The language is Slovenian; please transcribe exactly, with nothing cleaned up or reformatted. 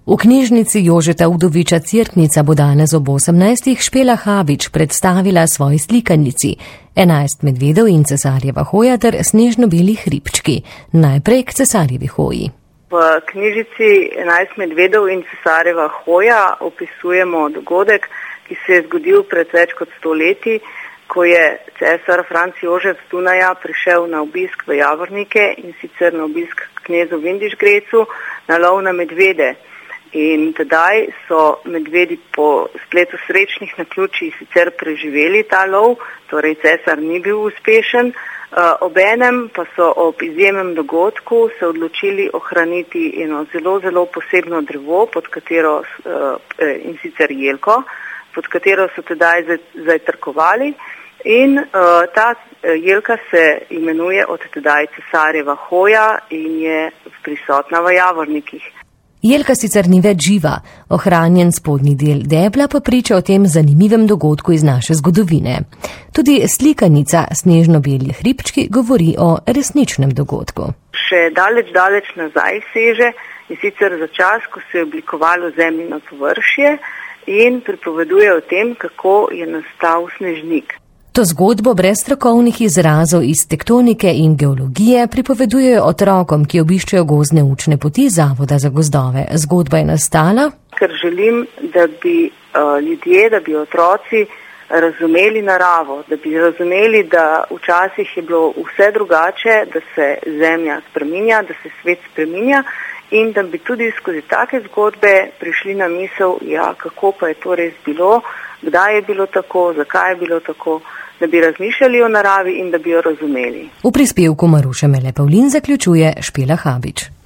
V knjižnici Jožeta Udoviča Cerknica bo danes ob osemnajstih Špela Habič predstavila svoji slikanici Enajst medvedov in cesarjeva hoja ter snežno-beli hribčki. Najprej k cesarjevi hoji. V knjižici Enajst medvedov in cesarjeva hoja opisujemo dogodek, ki se je zgodil pred več kot sto leti, ko je cesar Franc Jožef z Dunaja prišel na obisk v Javornike in sicer na obisk k knezu Vindišgrecu na lov na medvede. In tedaj so medvedi po spletu srečnih naključij sicer preživeli ta lov, torej cesar ni bil uspešen, obenem pa so ob izjemnem dogodku se odločili ohraniti eno zelo, zelo posebno drevo, pod katero, in sicer jelko, pod katero so tedaj zajtrkovali. In ta jelka se imenuje od tedaj cesarjeva hoja in je prisotna v Javornikih. Jelka sicer ni več živa, ohranjen spodnji del debla pa priča o tem zanimivem dogodku iz naše zgodovine. Tudi slikanica Snežno-beli hribčki govori o resničnem dogodku. Še daleč, daleč nazaj seže, in sicer za čas, ko se je oblikovalo zemljino površje in pripoveduje o tem, kako je nastal snežnik. To zgodbo brez strokovnih izrazov iz tektonike in geologije pripovedujejo otrokom, ki obiščejo gozdne učne poti Zavoda za gozdove. Zgodba je nastala, ker želim, da bi uh, ljudje, da bi otroci razumeli naravo, da bi razumeli, da včasih je bilo vse drugače, da se zemlja spreminja, da se svet spreminja in da bi tudi skozi take zgodbe prišli na misel, ja, kako pa je to res bilo, kdaj je bilo tako, zakaj je bilo tako, da bi razmišljali o naravi in da bi jo razumeli. V prispevku Maruše Mele Pavlin zaključuje Špela Habič.